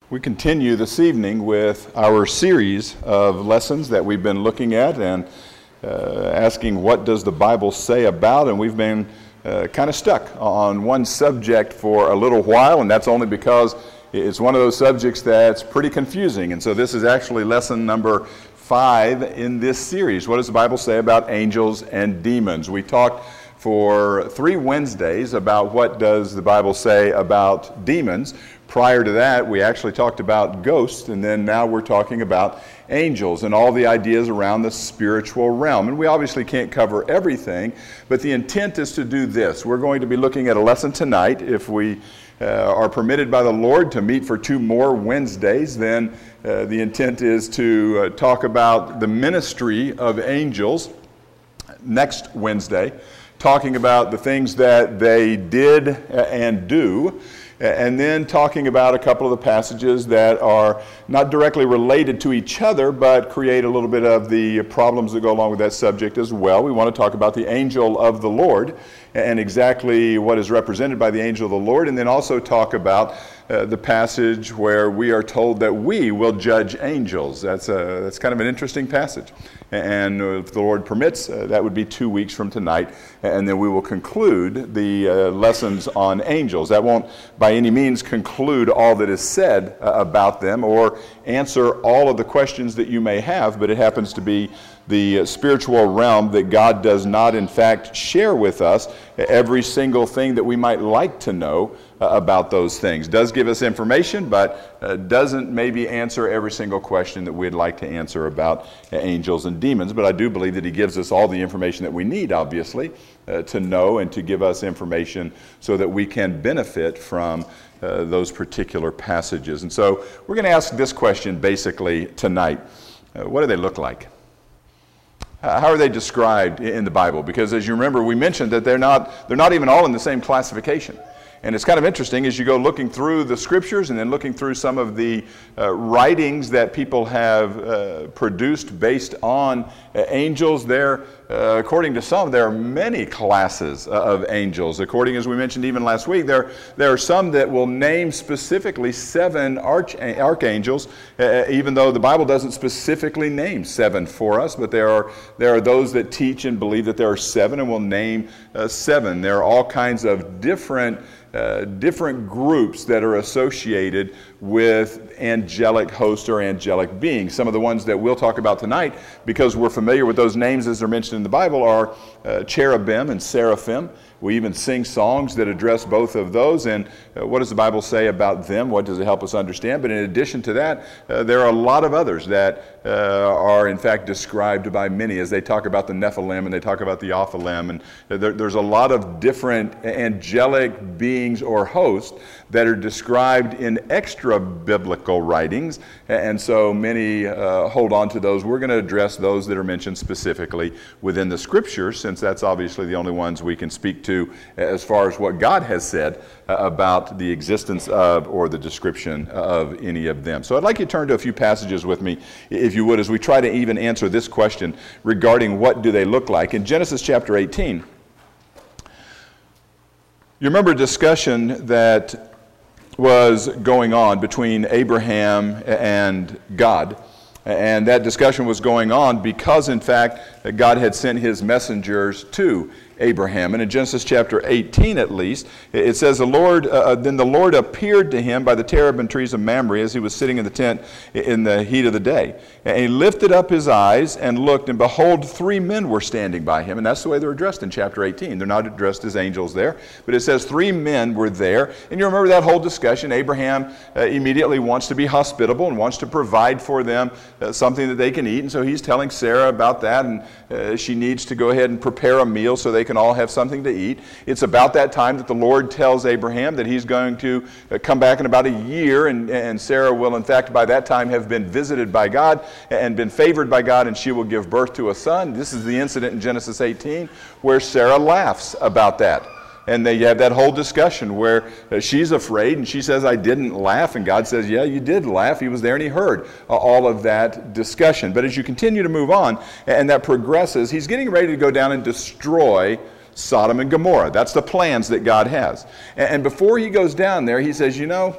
We continue this evening with our series of lessons that we've been looking at and asking what does the Bible say about, and we've been kind of stuck on one subject for a little while, and that's only because it's one of those subjects that's pretty confusing. And so this is actually lesson number 5 in this series. What does the Bible say about angels and demons? We talked for 3 Wednesdays about what does the Bible say about demons. Prior to that, we actually talked about ghosts, and then now we're talking about angels and all the ideas around the spiritual realm. And we obviously can't cover everything, but the intent is to do this. We're going to be looking at a lesson tonight. If we are permitted by the Lord to meet for 2 more Wednesdays, then the intent is to talk about the ministry of angels next Wednesday, talking about the things that they did and do, and then talking about a couple of the passages that are not directly related to each other, but create a little bit of the problems that go along with that subject as well. We want to talk about the angel of the Lord and exactly what is represented by the angel of the Lord, and then also talk about the passage where we are told that we will judge angels. That's kind of an interesting passage. And if the Lord permits, that would be 2 weeks from tonight, and then we will conclude the lessons on angels. That won't by any means conclude all that is said about them or answer all of the questions that you may have, but it happens to be the spiritual realm that God does not in fact share with us every single thing that we might like to know about those things. Does give us information, but doesn't maybe answer every single question that we'd like to answer about angels and demons. But I do believe that he gives us all the information that we need, obviously, to know and to give us information so that we can benefit from those particular passages. And so we're going to ask this question basically tonight. What do they look like? How are they described in the Bible? Because as you remember, we mentioned that they're not even all in the same classification. And it's kind of interesting as you go looking through the scriptures and then looking through some of the writings that people have produced based on angels. There, according to some, there are many classes of angels. According, as we mentioned even last week, there are some that will name specifically 7 archangels, even though the Bible doesn't specifically name 7 for us. But there are those that teach and believe that there are 7 and will name 7. There are all kinds of different groups that are associated with angelic hosts or angelic beings. Some of the ones that we'll talk about tonight, because we're familiar with those names as they're mentioned in the Bible, are cherubim and seraphim. We even sing songs that address both of those. And what does the Bible say about them? What does it help us understand? But in addition to that, there are a lot of others that are in fact described by many as they talk about the Nephilim and they talk about the Ophilim. And there's a lot of different angelic beings or hosts that are described in extra biblical writings. And so many hold on to those. We're going to address those that are mentioned specifically within the Scriptures, since that's obviously the only ones we can speak to as far as what God has said about the existence of or the description of any of them. So I'd like you to turn to a few passages with me, if you would, as we try to even answer this question regarding what do they look like. In Genesis chapter 18, you remember a discussion that was going on between Abraham and God. And that discussion was going on because, in fact, God had sent his messengers to Abraham. And in Genesis chapter 18, at least, it says, then the Lord appeared to him by the terebinth trees of Mamre as he was sitting in the tent in the heat of the day. And he lifted up his eyes and looked, and behold, 3 men were standing by him. And that's the way they're addressed in chapter 18. They're not addressed as angels there, but it says 3 men were there. And you remember that whole discussion. Abraham immediately wants to be hospitable and wants to provide for them something that they can eat. And so he's telling Sarah about that, and she needs to go ahead and prepare a meal so they can all have something to eat. It's about that time that the Lord tells Abraham that he's going to come back in about a year, and Sarah will in fact by that time have been visited by God and been favored by God, and she will give birth to a son. This is the incident in Genesis 18 where Sarah laughs about that. And they have that whole discussion where she's afraid and she says, I didn't laugh. And God says, yeah, you did laugh. He was there and he heard all of that discussion. But as you continue to move on and that progresses, he's getting ready to go down and destroy Sodom and Gomorrah. That's the plans that God has. And before he goes down there, he says,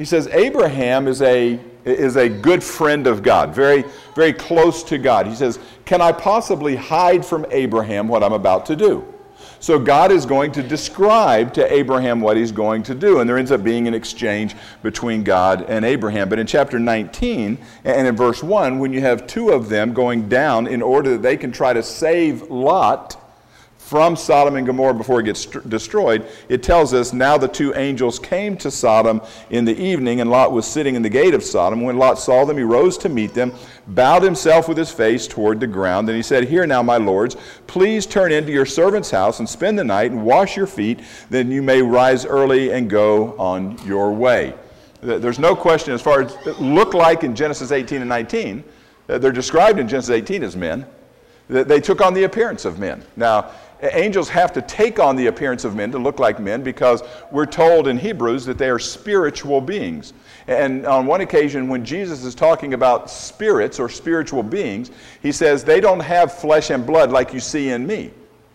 he says Abraham is a good friend of God, very, very close to God. He says, can I possibly hide from Abraham what I'm about to do? So God is going to describe to Abraham what he's going to do, and there ends up being an exchange between God and Abraham. But in chapter 19 and in verse 1, when you have two of them going down in order that they can try to save Lot from Sodom and Gomorrah before it gets destroyed, it tells us, now the two angels came to Sodom in the evening, and Lot was sitting in the gate of Sodom. When Lot saw them, he rose to meet them, bowed himself with his face toward the ground, and he said, here now, my lords, please turn into your servant's house and spend the night and wash your feet, then you may rise early and go on your way. There's no question as far as it looked like in Genesis 18 and 19, they're described in Genesis 18 as men. They took on the appearance of men. Now, angels have to take on the appearance of men to look like men because we're told in Hebrews that they are spiritual beings. And on one occasion when Jesus is talking about spirits or spiritual beings, he says they don't have flesh and blood like you see in me.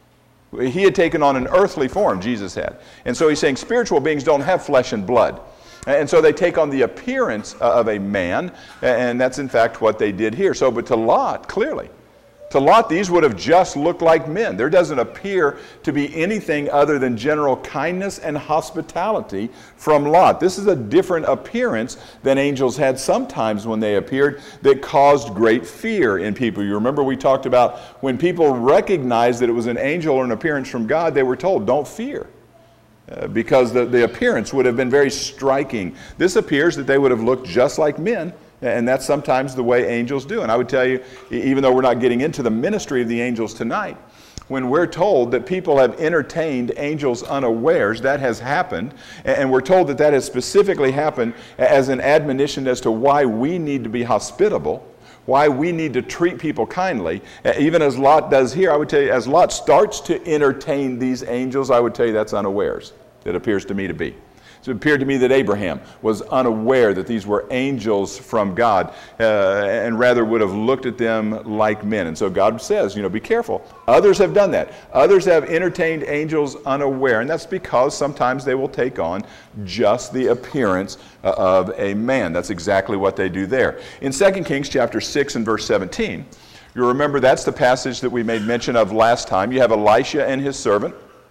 He had taken on an earthly form, Jesus had. And so he's saying spiritual beings don't have flesh and blood. And so they take on the appearance of a man, and that's in fact what they did here. So, but to Lot, clearly, to Lot, these would have just looked like men. There doesn't appear to be anything other than general kindness and hospitality from Lot. This is a different appearance than angels had sometimes when they appeared that caused great fear in people. You remember we talked about when people recognized that it was an angel or an appearance from God, they were told, don't fear. Because the appearance would have been very striking. This appears that they would have looked just like men. And that's sometimes the way angels do. And I would tell you, even though we're not getting into the ministry of the angels tonight, when we're told that people have entertained angels unawares, that has happened. And we're told that that has specifically happened as an admonition as to why we need to be hospitable, why we need to treat people kindly. Even as Lot does here, I would tell you, as Lot starts to entertain these angels, I would tell you that's unawares. It appears to me to be. So it appeared to me that Abraham was unaware that these were angels from God and rather would have looked at them like men. And so God says, be careful. Others have done that. Others have entertained angels unaware, and that's because sometimes they will take on just the appearance of a man. That's exactly what they do there. In 2 Kings chapter 6 and verse 17, you remember that's the passage that we made mention of last time. You have Elisha and his servant.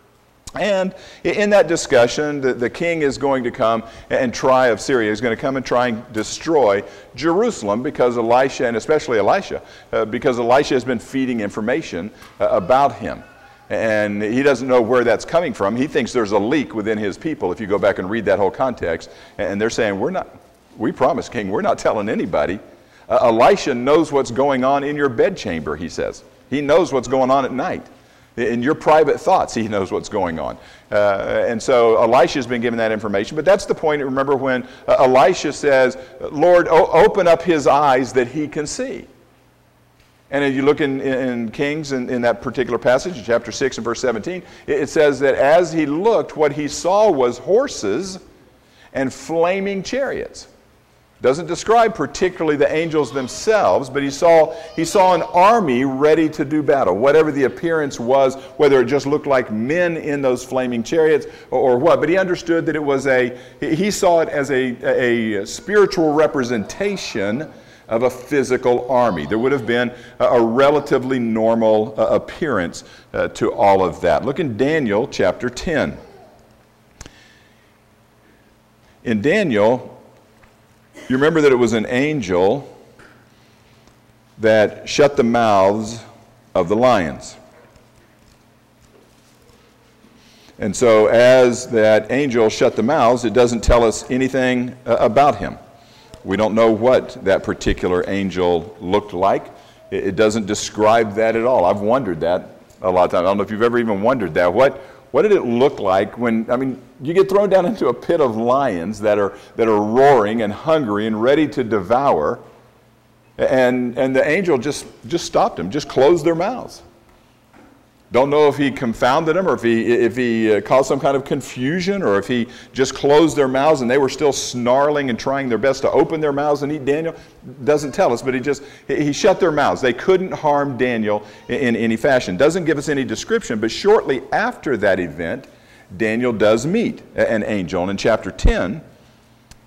And in that discussion, the king is going to come and try of Syria. He's going to come and try and destroy Jerusalem because Elisha, and especially Elisha, because Elisha has been feeding information about him. And he doesn't know where that's coming from. He thinks there's a leak within his people, if you go back and read that whole context. And they're saying, we promise, king, we're not telling anybody. Elisha knows what's going on in your bedchamber, he says. He knows what's going on at night. In your private thoughts, he knows what's going on. And so Elisha has been given that information. But that's the point. Remember when Elisha says, Lord, open up his eyes that he can see. And if you look in Kings, in that particular passage, in chapter 6 and verse 17, it says that as he looked, what he saw was horses and flaming chariots. Doesn't describe particularly the angels themselves, but he saw an army ready to do battle. Whatever the appearance was, whether it just looked like men in those flaming chariots or what, but he understood that it was he saw it as a spiritual representation of a physical army. There would have been a relatively normal appearance to all of that. Look in Daniel chapter 10. In Daniel, you remember that it was an angel that shut the mouths of the lions. And so as that angel shut the mouths, it doesn't tell us anything about him. We don't know what that particular angel looked like. It doesn't describe that at all. I've wondered that a lot of times. I don't know if you've ever even wondered that. What did it look like when, you get thrown down into a pit of lions that are roaring and hungry and ready to devour, and the angel just stopped them, just closed their mouths. Don't know if he confounded them or if he caused some kind of confusion or if he just closed their mouths and they were still snarling and trying their best to open their mouths and eat Daniel. Doesn't tell us, but he shut their mouths. They couldn't harm Daniel in any fashion. Doesn't give us any description, but shortly after that event, Daniel does meet an angel. And in chapter 10,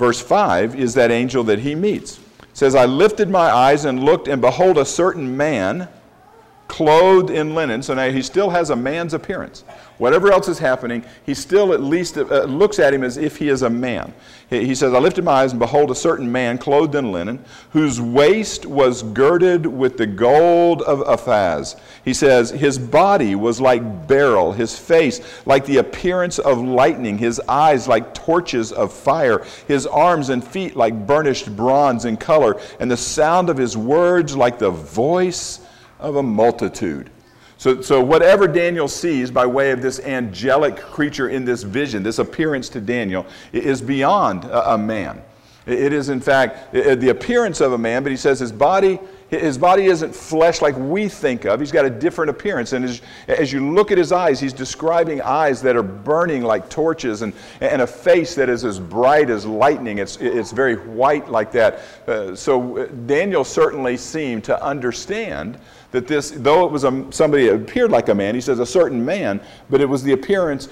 Verse 5 is that angel that he meets. It says, I lifted my eyes and looked, and behold, a certain man clothed in linen. So now he still has a man's appearance. Whatever else is happening, he still at least looks at him as if he is a man. He says, I lifted my eyes and behold a certain man clothed in linen, whose waist was girded with the gold of Uphaz. He says, his body was like beryl, his face like the appearance of lightning, his eyes like torches of fire, his arms and feet like burnished bronze in color, and the sound of his words like the voice of a multitude. So whatever Daniel sees by way of this angelic creature in this vision, this appearance to Daniel, is beyond a man. It is in fact the appearance of a man, but he says his body isn't flesh like we think of. He's got a different appearance. And as you look at his eyes, he's describing eyes that are burning like torches and a face that is as bright as lightning. It's very white like that. So Daniel certainly seemed to understand that this, though it was somebody that appeared like a man, he says a certain man, but it was the appearance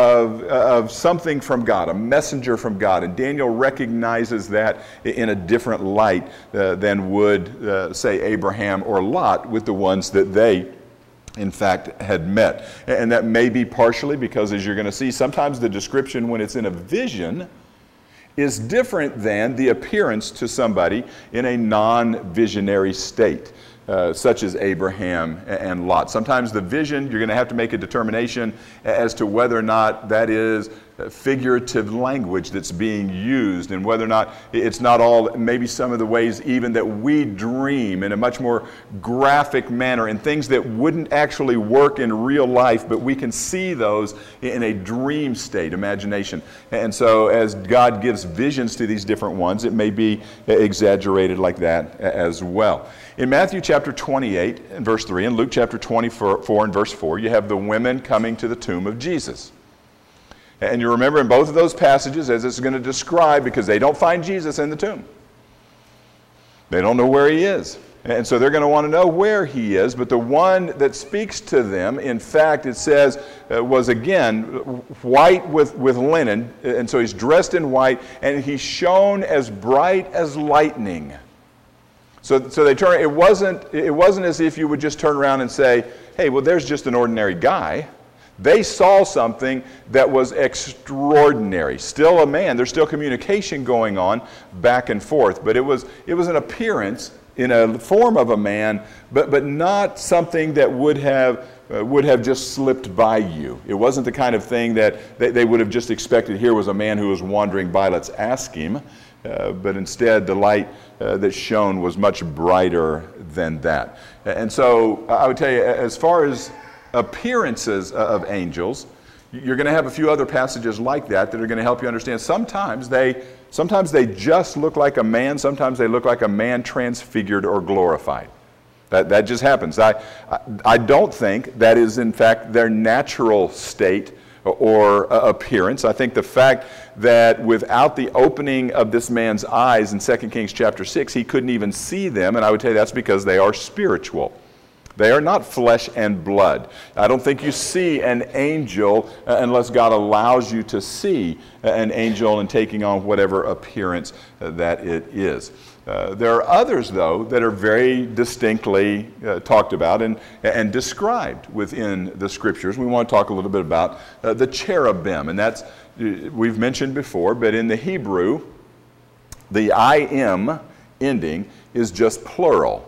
of something from God, a messenger from God. And Daniel recognizes that in a different light than would, say, Abraham or Lot with the ones that they, in fact, had met. And that may be partially because, as you're going to see, sometimes the description when it's in a vision is different than the appearance to somebody in a non-visionary state. Such as Abraham and Lot. Sometimes the vision, you're going to have to make a determination as to whether or not that is figurative language that's being used, and whether or not it's not all, maybe some of the ways even that we dream in a much more graphic manner, and things that wouldn't actually work in real life, but we can see those in a dream state, imagination. And so as God gives visions to these different ones, it may be exaggerated like that as well. In Matthew chapter 28 and verse 3, and Luke chapter 24 and verse 4, you have the women coming to the tomb of Jesus. And you remember in both of those passages, as it's going to describe, because they don't find Jesus in the tomb. They don't know where he is. And so they're going to want to know where he is. But the one that speaks to them, in fact, it says, was again white with linen. And so he's dressed in white, and he shone as bright as lightning. So they turn. It wasn't as if you would just turn around and say, hey, well, there's just an ordinary guy. They saw something that was extraordinary. Still a man. There's still communication going on back and forth. But it was an appearance in a form of a man, but not something that would have just slipped by you. It wasn't the kind of thing that they would have just expected. Here was a man who was wandering by, let's ask him. But instead, the light that shone was much brighter than that. And so I would tell you, as far as appearances of angels, you're going to have a few other passages like that are going to help you understand. Sometimes they just look like a man. Sometimes they look like a man transfigured or glorified. That just happens. I don't think that is, in fact, their natural state or appearance. I think the fact that without the opening of this man's eyes in 2 Kings chapter 6, he couldn't even see them, and I would tell you that's because they are spiritual. They are not flesh and blood. I don't think you see an angel unless God allows you to see an angel and taking on whatever appearance that it is. There are others, though, that are very distinctly talked about and described within the Scriptures. We want to talk a little bit about the cherubim, and that's, we've mentioned before, but in the Hebrew, the I-M ending is just plural.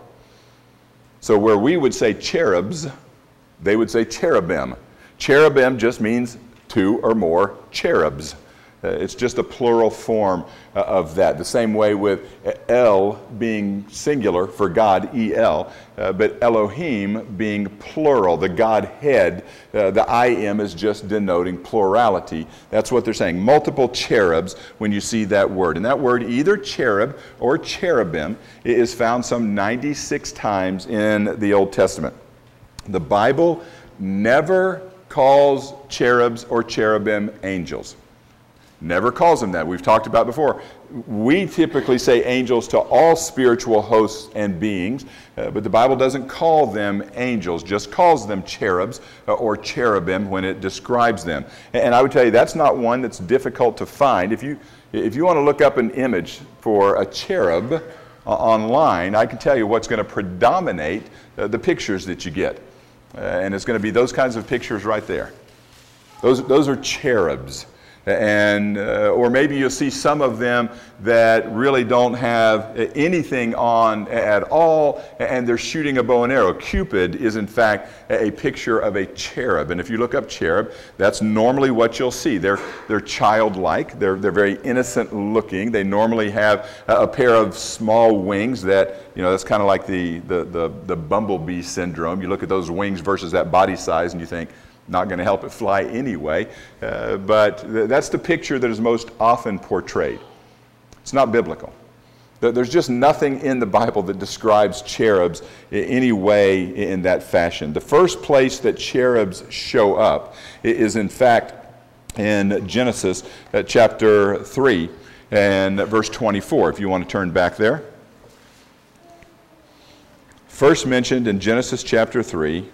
So where we would say cherubs, they would say cherubim. Cherubim just means two or more cherubs. It's just a plural form of that. The same way with El being singular for God, E-L, but Elohim being plural, the Godhead. The I-M is just denoting plurality. That's what they're saying. Multiple cherubs when you see that word. And that word, either cherub or cherubim, is found some 96 times in the Old Testament. The Bible never calls cherubs or cherubim angels. Never calls them that. We've talked about before. we typically say angels to all spiritual hosts and beings, but the Bible doesn't call them angels, just calls them cherubs or cherubim when it describes them. And I would tell you that's not one that's difficult to find. If you want to look up an image for a cherub online, I can tell you what's going to predominate the pictures that you get. And it's going to be those kinds of pictures right there. Those are cherubs. And or maybe you'll see some of them that really don't have anything on at all, and they're shooting a bow and arrow. Cupid is in fact a picture of a cherub, and if you look up cherub, that's normally what you'll see. They're childlike. They're very innocent looking. They normally have a pair of small wings that, that's kind of like the bumblebee syndrome. You look at those wings versus that body size, and you think, not going to help it fly anyway, but that's the picture that is most often portrayed. It's not biblical. There's just nothing in the Bible that describes cherubs in any way in that fashion. The first place that cherubs show up is in fact in Genesis chapter 3 and verse 24, if you want to turn back there. First mentioned in Genesis chapter 3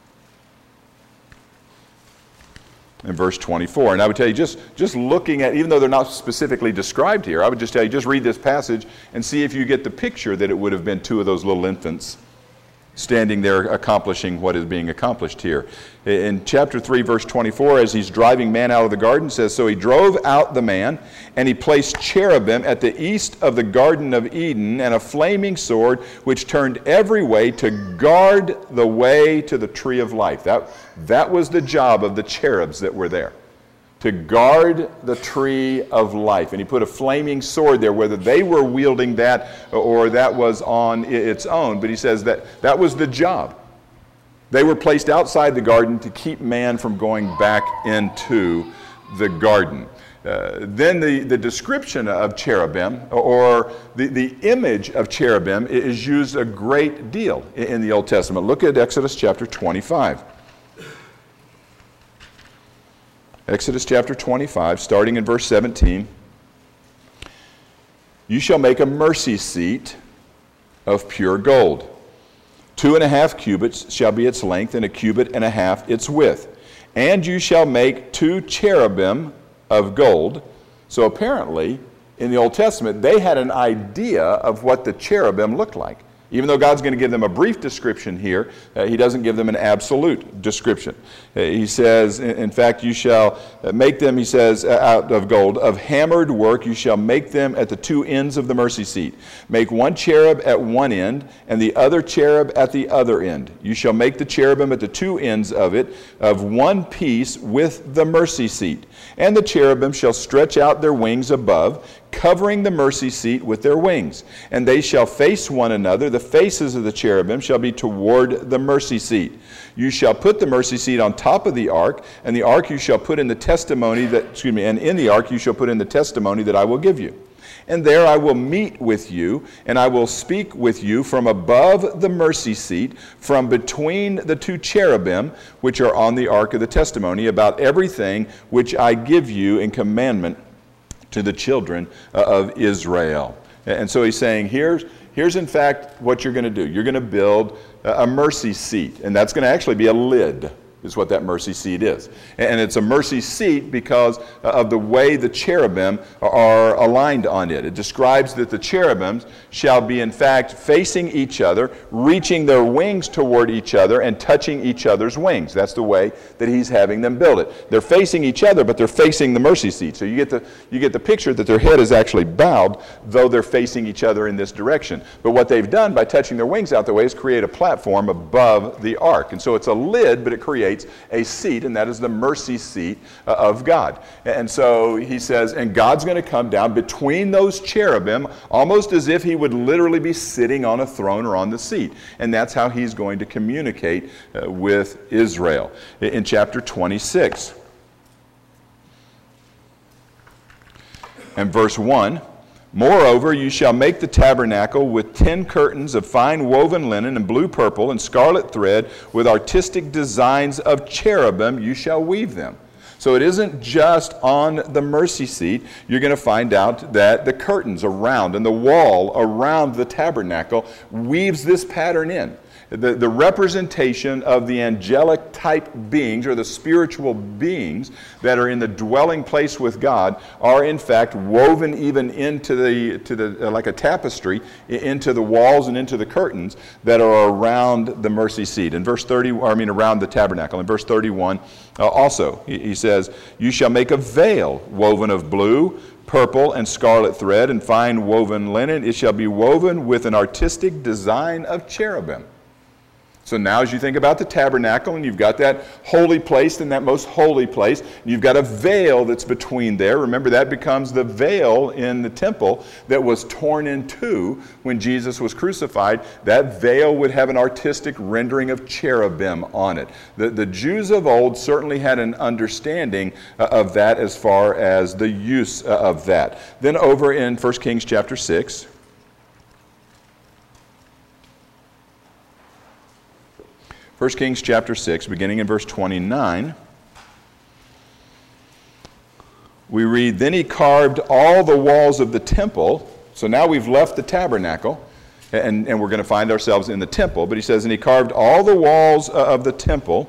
in verse 24. And I would tell you, just looking at, even though they're not specifically described here, I would just tell you, just read this passage and see if you get the picture that it would have been two of those little infants standing there accomplishing what is being accomplished here. In chapter 3, verse 24, as he's driving man out of the garden, says, "So he drove out the man, and he placed cherubim at the east of the Garden of Eden, and a flaming sword which turned every way to guard the way to the tree of life." That was the job of the cherubs that were there, to guard the tree of life. And he put a flaming sword there, whether they were wielding that or that was on its own. But he says that was the job. They were placed outside the garden to keep man from going back into the garden. Then the description of cherubim, or the image of cherubim, is used a great deal in the Old Testament. Look at Exodus chapter 25. Exodus chapter 25, starting in verse 17. "You shall make a mercy seat of pure gold. 2.5 cubits shall be its length, and 1.5 cubits its width. And you shall make 2 cherubim of gold." So apparently, in the Old Testament, they had an idea of what the cherubim looked like. Even though God's going to give them a brief description here, he doesn't give them an absolute description. He says, in fact, you shall make them, he says, out of gold, of hammered work. You shall make them at the 2 ends of the mercy seat. Make 1 cherub at one end, and the other cherub at the other end. You shall make the cherubim at the 2 ends of it, of one piece with the mercy seat. And the cherubim shall stretch out their wings above, covering the mercy seat with their wings. And they shall face one another. The faces of the cherubim shall be toward the mercy seat. You shall put the mercy seat on top of the ark, and the ark you shall put in the testimony and in the ark you shall put in the testimony that I will give you. And there I will meet with you, and I will speak with you from above the mercy seat, from between the 2 cherubim which are on the ark of the testimony, about everything which I give you in commandment to the children of Israel. And so he's saying, here's in fact what you're going to do. You're going to build a mercy seat, and that's going to actually be a lid, is what that mercy seat is. And it's a mercy seat because of the way the cherubim are aligned on it. It describes that the cherubims shall be in fact facing each other, reaching their wings toward each other, and touching each other's wings. That's the way that he's having them build it. They're facing each other, but they're facing the mercy seat. So you get the picture that their head is actually bowed, though they're facing each other in this direction. But what they've done by touching their wings out the way is create a platform above the ark. And so it's a lid, but it creates a seat, and that is the mercy seat of God. And so he says, and God's going to come down between those cherubim, almost as if he would literally be sitting on a throne or on the seat. And that's how he's going to communicate with Israel. In chapter 26 and verse 1, "Moreover, you shall make the tabernacle with 10 curtains of fine woven linen and blue, purple, and scarlet thread, with artistic designs of cherubim you shall weave them." So it isn't just on the mercy seat. You're going to find out that the curtains around and the wall around the tabernacle weaves this pattern in. The representation of the angelic type beings or the spiritual beings that are in the dwelling place with God are in fact woven even into the like a tapestry into the walls and into the curtains that are around the mercy seat. In verse 30, around the tabernacle. In verse 31, also he says, "You shall make a veil woven of blue, purple, and scarlet thread, and fine woven linen. It shall be woven with an artistic design of cherubim." So now as you think about the tabernacle and you've got that holy place and that most holy place, you've got a veil that's between there. Remember, that becomes the veil in the temple that was torn in two when Jesus was crucified. That veil would have an artistic rendering of cherubim on it. The Jews of old certainly had an understanding of that as far as the use of that. Then over in 1 Kings chapter 6, 1 Kings chapter 6, beginning in verse 29, we read, "Then he carved all the walls of the temple." So now we've left the tabernacle, and we're going to find ourselves in the temple. But he says, "And he carved all the walls of the temple,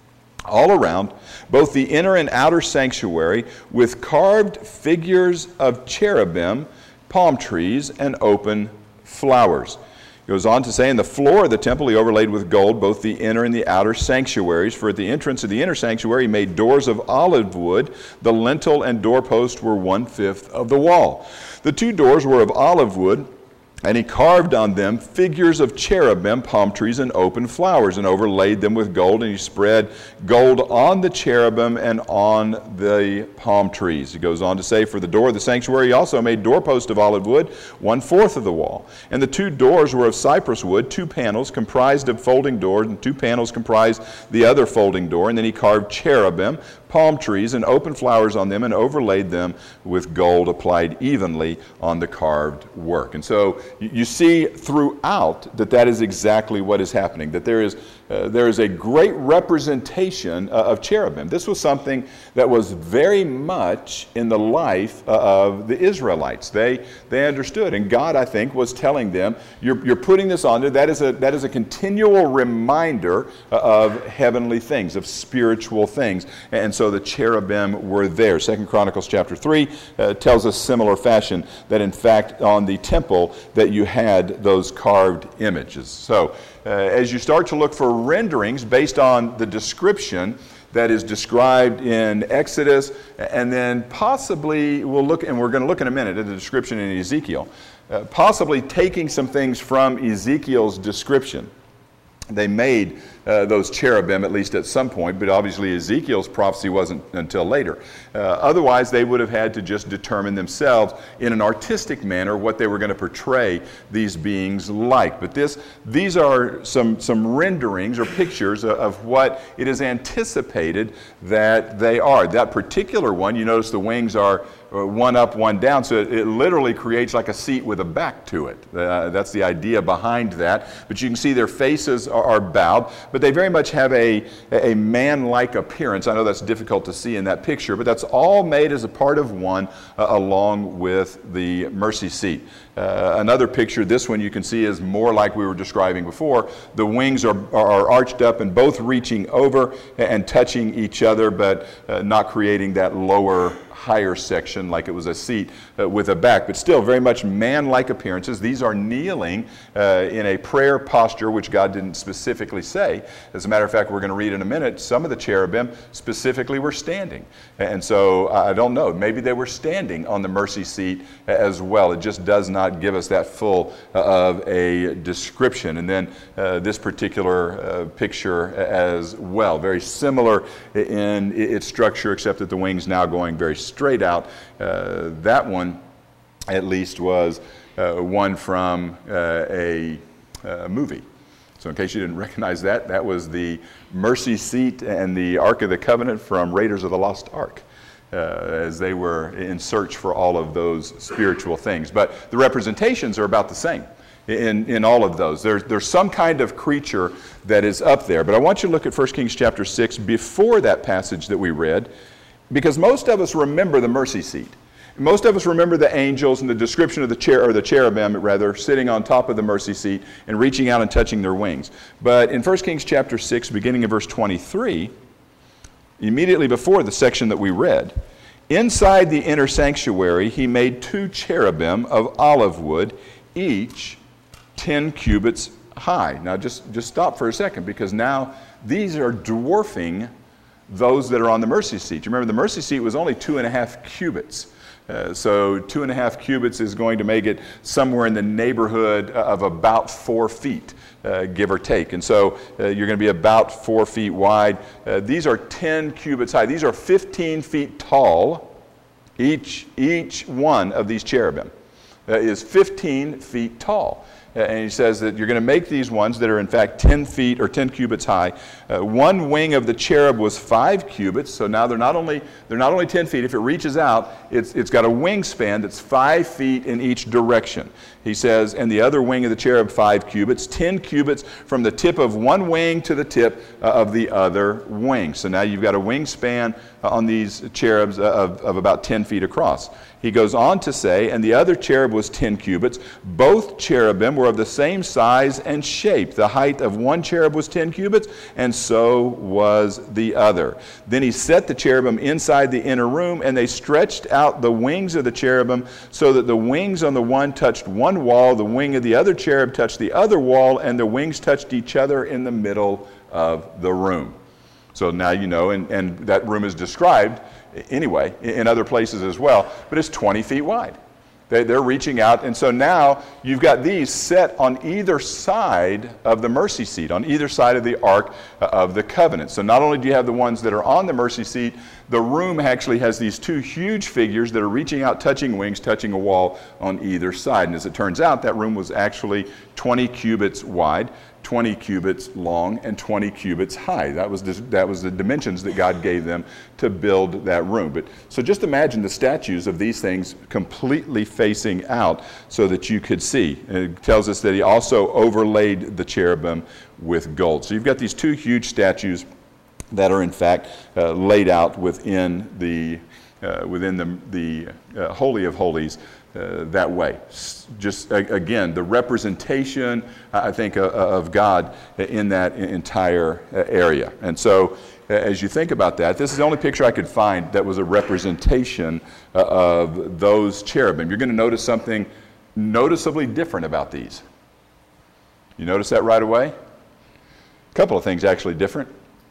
all around, both the inner and outer sanctuary, with carved figures of cherubim, palm trees, and open flowers." Goes on to say, "In the floor of the temple he overlaid with gold both the inner and the outer sanctuaries. For at the entrance of the inner sanctuary he made doors of olive wood. The lintel and doorpost were 1/5 of the wall. The two doors were of olive wood, and he carved on them figures of cherubim, palm trees, and open flowers, and overlaid them with gold. And he spread gold on the cherubim and on the palm trees." He goes on to say, "For the door of the sanctuary he also made doorposts of olive wood, 1/4 of the wall. And the two doors were of cypress wood, 2 panels comprised of folding doors, and 2 panels comprised the other folding door. And then he carved cherubim, palm trees, and open flowers on them, and overlaid them with gold applied evenly on the carved work." And so you see throughout that is exactly what is happening, that there is a great representation of cherubim. This was something that was very much in the life of the Israelites. They understood, and God, I think, was telling them, you're putting this on there. That is a continual reminder of heavenly things, of spiritual things. And so the cherubim were there. 2 Chronicles chapter 3 tells us similar fashion, that in fact on the temple that you had those carved images. So as you start to look for renderings based on the description that is described in Exodus, and then possibly we're going to look in a minute at the description in Ezekiel, possibly taking some things from Ezekiel's description. They made those cherubim at least at some point, but obviously Ezekiel's prophecy wasn't until later. Otherwise, they would have had to just determine themselves in an artistic manner what they were going to portray these beings like. But these are some renderings or pictures of what it is anticipated that they are. That particular one, you notice the wings are one up, one down, so it literally creates like a seat with a back to it. That's the idea behind that. But you can see their faces are bowed, but they very much have a man-like appearance. I know that's difficult to see in that picture, but that's all made as a part of one along with the mercy seat. Another picture, this one you can see is more like we were describing before. The wings are arched up and both reaching over and touching each other, but not creating that lower higher section like it was a seat with a back, but still very much man-like appearances. These are kneeling in a prayer posture, which God didn't specifically say. As a matter of fact, we're going to read in a minute, some of the cherubim specifically were standing. And so I don't know, maybe they were standing on the mercy seat as well. It just does not give us that full of a description. And then this particular picture as well, very similar in its structure, except that the wings now going very straight out. That one, at least, was one from a movie. So in case you didn't recognize that, that was the mercy seat and the Ark of the Covenant from Raiders of the Lost Ark, as they were in search for all of those spiritual things. But the representations are about the same in all of those. There's some kind of creature that is up there. But I want you to look at 1 Kings chapter 6 before that passage that we read, Because most of us remember the mercy seat. Most of us remember the angels and the description of the cherubim, rather, sitting on top of the mercy seat and reaching out and touching their wings. But in 1 Kings chapter 6, beginning in verse 23, immediately before the section that we read, inside the inner sanctuary, he made 2 cherubim of olive wood, each 10 cubits high. Now just stop for a second, because now these are dwarfing those that are on the mercy seat. You remember the mercy seat was only 2.5 cubits. So 2.5 cubits is going to make it somewhere in the neighborhood of about 4 feet, give or take. And so you're going to be about 4 feet wide. These are 10 cubits high. These are 15 feet tall. Each one of these cherubim is 15 feet tall. And he says that you're going to make these ones that are in fact 10 feet or 10 cubits high. One wing of the cherub was 5 cubits, so now they're not only 10 feet. If it reaches out, it's got a wingspan that's 5 feet in each direction. He says, and the other wing of the cherub 5 cubits, 10 cubits from the tip of one wing to the tip of the other wing. So now you've got a wingspan on these cherubs of about 10 feet across. He goes on to say, and the other cherub was 10 cubits. Both cherubim were of the same size and shape. The height of one cherub was 10 cubits, and so was the other. Then he set the cherubim inside the inner room, and they stretched out the wings of the cherubim so that the wings on the one touched one wall, the wing of the other cherub touched the other wall, and the wings touched each other in the middle of the room. So now you know, and that room is described anyway in other places as well, but it's 20 feet wide. They're reaching out, and so now you've got these set on either side of the mercy seat, on either side of the Ark of the Covenant. So not only do you have the ones that are on the mercy seat, the room actually has these 2 huge figures that are reaching out, touching wings, touching a wall on either side. And as it turns out, that room was actually 20 cubits wide, 20 cubits long, and 20 cubits high. That was the dimensions that God gave them to build that room. But so just imagine the statues of these things completely facing out so that you could see. And it tells us that he also overlaid the cherubim with gold. So you've got these 2 huge statues that are in fact laid out within the Holy of Holies that way. Just again, the representation, I think, of God in that entire area. And so as you think about that, this is the only picture I could find that was a representation of those cherubim. You're going to notice something noticeably different about these. You notice that right away? A couple of things actually different.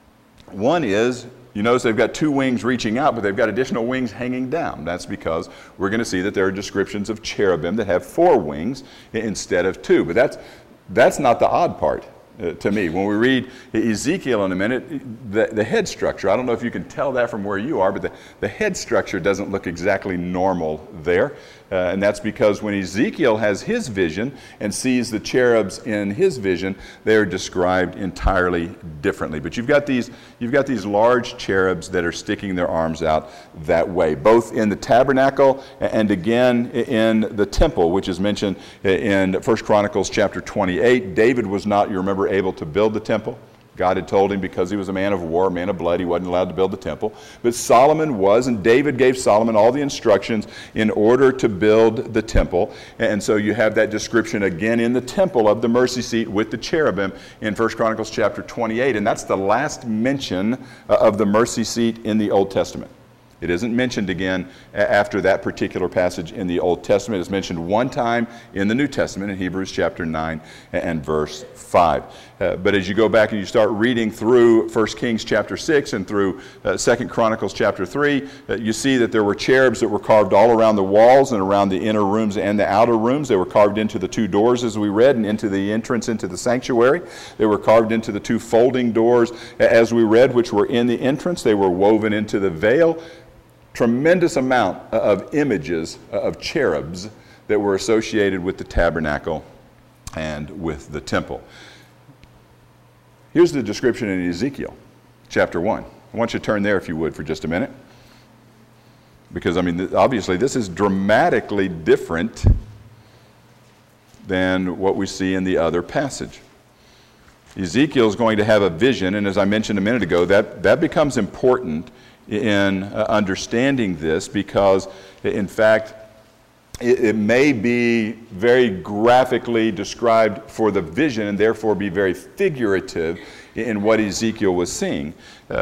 One is, you notice they've got 2 wings reaching out, but they've got additional wings hanging down. That's because we're going to see that there are descriptions of cherubim that have 4 wings instead of 2. But that's not the odd part to me. When we read Ezekiel in a minute, the head structure, I don't know if you can tell that from where you are, but the head structure doesn't look exactly normal there. And that's because when Ezekiel has his vision and sees the cherubs in his vision, they're described entirely differently. But you've got these large cherubs that are sticking their arms out that way, both in the tabernacle and again in the temple, which is mentioned in 1 Chronicles chapter 28. David was not, you remember, able to build the temple. God had told him because he was a man of war, a man of blood, he wasn't allowed to build the temple. But Solomon was, and David gave Solomon all the instructions in order to build the temple. And so you have that description again in the temple of the mercy seat with the cherubim in 1 Chronicles chapter 28. And that's the last mention of the mercy seat in the Old Testament. It isn't mentioned again after that particular passage in the Old Testament. It's mentioned one time in the New Testament in Hebrews chapter 9 and verse 5. But as you go back and you start reading through 1 Kings chapter 6 and through 2 Chronicles chapter 3, you see that there were cherubs that were carved all around the walls and around the inner rooms and the outer rooms. They were carved into the 2 doors, as we read, and into the entrance into the sanctuary. They were carved into the 2 folding doors, as we read, which were in the entrance. They were woven into the veil. Tremendous amount of images of cherubs that were associated with the tabernacle and with the temple. Here's the description in Ezekiel chapter 1. I want you to turn there, if you would, for just a minute. Because, I mean, obviously this is dramatically different than what we see in the other passage. Ezekiel is going to have a vision, and as I mentioned a minute ago, that becomes important in understanding this, because, in fact, it may be very graphically described for the vision and therefore be very figurative in what Ezekiel was seeing.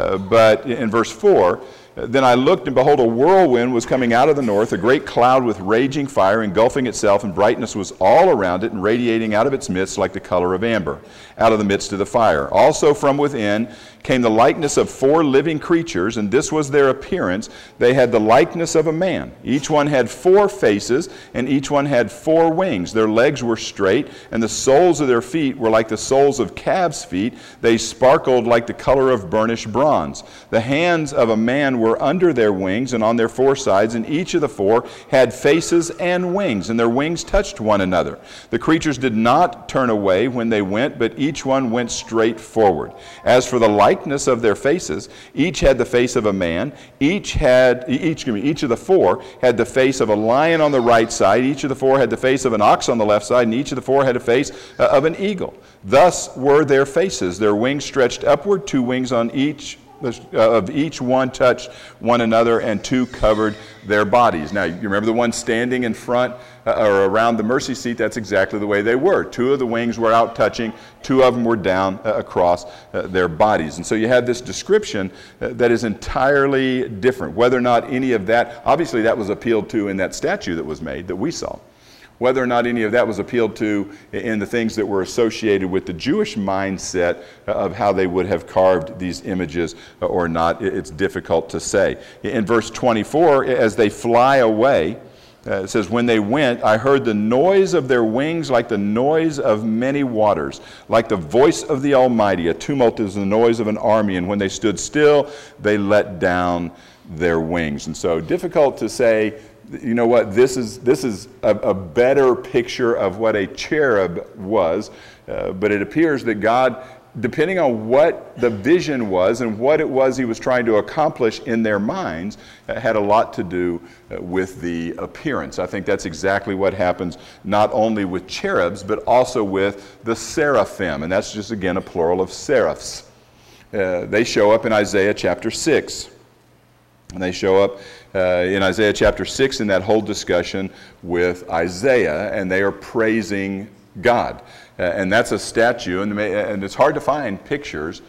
But in verse 4, then I looked, and behold, a whirlwind was coming out of the north, a great cloud with raging fire, engulfing itself, and brightness was all around it, and radiating out of its midst like the color of amber, out of the midst of the fire. Also from within came the likeness of 4 living creatures, and this was their appearance. They had the likeness of a man. Each one had 4 faces, and each one had 4 wings. Their legs were straight, and the soles of their feet were like the soles of calves' feet. They sparkled like the color of burnished bronze. The hands of a man were under their wings and on their 4 sides, and each of the 4 had faces and wings, and their wings touched one another. The creatures did not turn away when they went, but each one went straight forward. As for the likeness of their faces, each had the face of a man. Each of the 4 had the face of a lion on the right side. Each of the 4 had the face of an ox on the left side, and each of the 4 had a face of an eagle. Thus were their faces. Their wings stretched upward, 2 wings on each of each one touched one another, and 2 covered their bodies. Now, you remember the one standing in front or around the mercy seat? That's exactly the way they were. 2 of the wings were out touching, 2 of them were down across their bodies. And so you have this description that is entirely different. Whether or not any of that, obviously that was appealed to in that statue that was made that we saw. Whether or not any of that was appealed to in the things that were associated with the Jewish mindset of how they would have carved these images or not, it's difficult to say. In verse 24, as they fly away, it says, when they went, I heard the noise of their wings like the noise of many waters, like the voice of the Almighty. A tumult is the noise of an army, and when they stood still, they let down their wings. And so difficult to say, you know what, this is a better picture of what a cherub was, but it appears that God, depending on what the vision was and what it was he was trying to accomplish in their minds, had a lot to do with the appearance. I think that's exactly what happens not only with cherubs, but also with the seraphim, and that's just, again, a plural of seraphs. They show up in Isaiah chapter 6. And they show up in Isaiah chapter 6 in that whole discussion with Isaiah, and they are praising God. And that's a statue, and it's hard to find pictures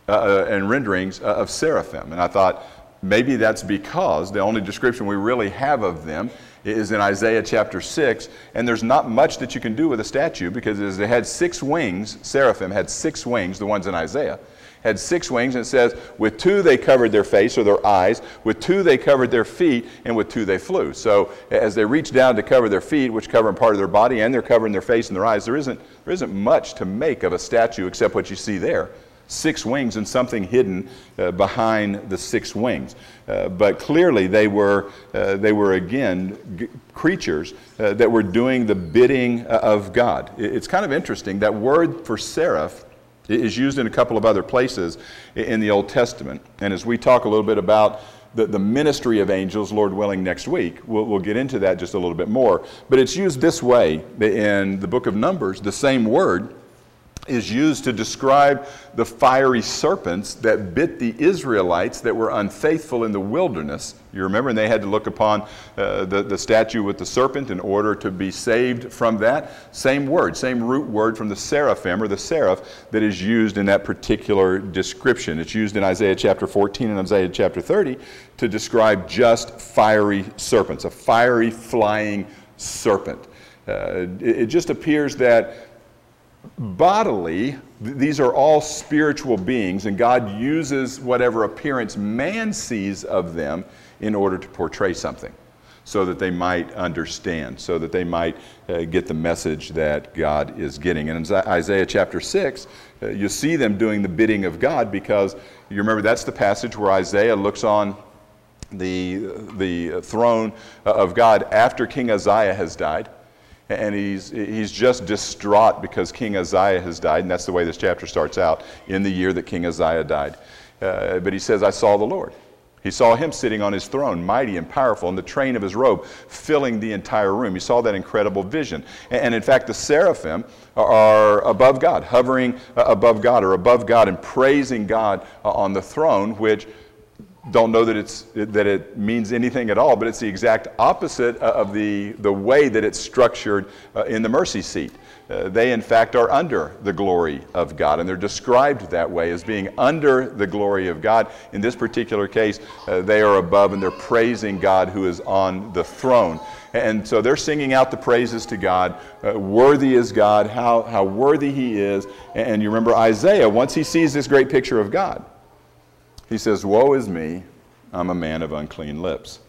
and renderings of seraphim. And I thought maybe that's because the only description we really have of them is in Isaiah chapter 6, and there's not much that you can do with a statue, because they had 6 wings. Seraphim had 6 wings, the ones in Isaiah had 6 wings, and it says, with 2 they covered their face or their eyes, with 2 they covered their feet, and with 2 they flew. So as they reach down to cover their feet, which cover part of their body, and they're covering their face and their eyes, there isn't much to make of a statue except what you see there. 6 wings and something hidden behind the 6 wings. But clearly they were again creatures that were doing the bidding of God. It's kind of interesting. That word for seraph is used in a couple of other places in the Old Testament. And as we talk a little bit about the ministry of angels, Lord willing, next week, we'll get into that just a little bit more. But it's used this way in the book of Numbers. The same word is used to describe the fiery serpents that bit the Israelites that were unfaithful in the wilderness. You remember, and they had to look upon the statue with the serpent in order to be saved from that. Same word, same root word from the seraphim or the seraph that is used in that particular description. It's used in Isaiah chapter 14 and Isaiah chapter 30 to describe just fiery serpents, a fiery flying serpent. It just appears that bodily, these are all spiritual beings, and God uses whatever appearance man sees of them in order to portray something, so that they might understand, so that they might get the message that God is getting. And in Isaiah chapter 6, you see them doing the bidding of God, because you remember that's the passage where Isaiah looks on the throne of God after King Uzziah has died. And he's just distraught because King Uzziah has died, and that's the way this chapter starts out, in the year that King Uzziah died. But he says, I saw the Lord. He saw him sitting on his throne, mighty and powerful, and the train of his robe filling the entire room. He saw that incredible vision. And in fact, the seraphim are above God, hovering above God, or above God and praising God on the throne, which don't know that it means anything at all, but it's the exact opposite of the way that it's structured in the mercy seat. They, in fact, are under the glory of God, and they're described that way as being under the glory of God. In this particular case, they are above, and they're praising God who is on the throne. And so they're singing out the praises to God. Worthy is God, how worthy He is. And you remember Isaiah, once he sees this great picture of God, he says, "Woe is me, I'm a man of unclean lips."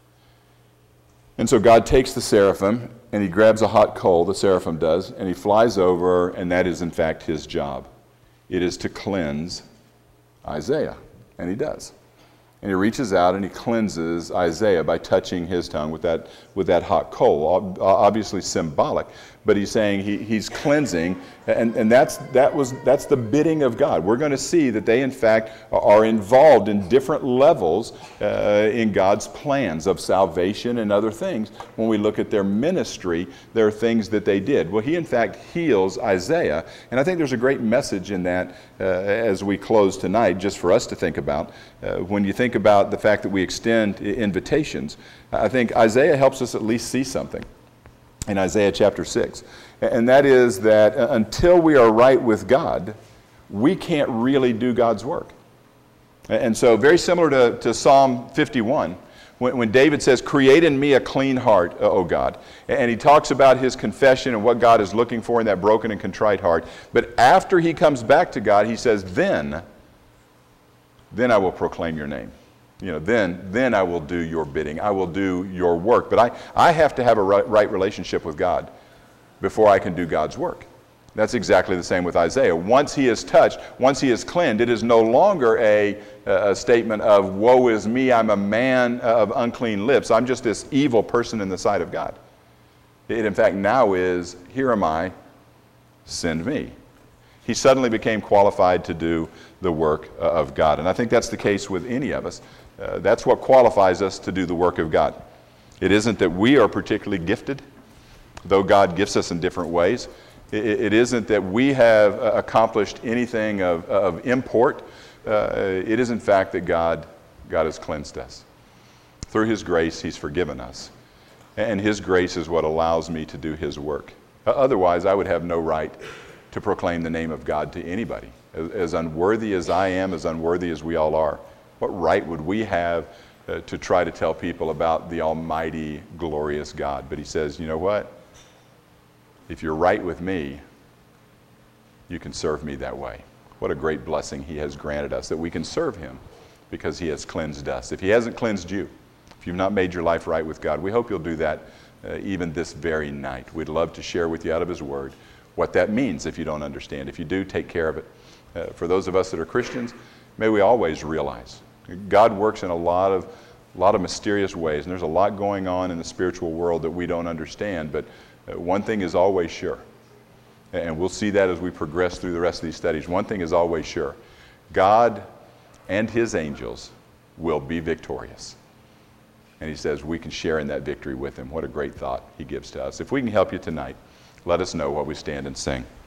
And so God takes the seraphim, and he grabs a hot coal, the seraphim does, and he flies over, and that is in fact his job. It is to cleanse Isaiah, and he does. And he reaches out and he cleanses Isaiah by touching his tongue with that hot coal, obviously symbolic. But he's saying he's cleansing, and that's the bidding of God. We're going to see that they, in fact, are involved in different levels in God's plans of salvation and other things. When we look at their ministry, there are things that they did. Well, he, in fact, heals Isaiah, and I think there's a great message in that as we close tonight, just for us to think about. When you think about the fact that we extend invitations, I think Isaiah helps us at least see something in Isaiah chapter 6. And that is that until we are right with God, we can't really do God's work. And so very similar to Psalm 51, when David says, "Create in me a clean heart, O God." And he talks about his confession and what God is looking for in that broken and contrite heart. But after he comes back to God, he says, then I will proclaim your name. Then I will do your bidding. I will do your work. But I have to have a right relationship with God before I can do God's work. That's exactly the same with Isaiah. Once he is touched, once he is cleansed, it is no longer a statement of, "Woe is me, I'm a man of unclean lips. I'm just this evil person in the sight of God." It, in fact, now is, "Here am I, send me." He suddenly became qualified to do the work of God. And I think that's the case with any of us. That's what qualifies us to do the work of God. It isn't that we are particularly gifted, though God gifts us in different ways. It isn't that we have accomplished anything of import. It is, in fact, that God has cleansed us. Through His grace, He's forgiven us. And His grace is what allows me to do His work. Otherwise, I would have no right to proclaim the name of God to anybody. As unworthy as I am, as unworthy as we all are, what right would we have to try to tell people about the almighty, glorious God? But He says, you know what? If you're right with me, you can serve me that way. What a great blessing He has granted us, that we can serve Him because He has cleansed us. If He hasn't cleansed you, if you've not made your life right with God, we hope you'll do that even this very night. We'd love to share with you out of His Word what that means if you don't understand. If you do, take care of it. For those of us that are Christians, may we always realize God works in a lot of mysterious ways, and there's a lot going on in the spiritual world that we don't understand, but one thing is always sure, and we'll see that as we progress through the rest of these studies. One thing is always sure: God and His angels will be victorious. And He says we can share in that victory with Him. What a great thought He gives to us. If we can help you tonight, let us know while we stand and sing.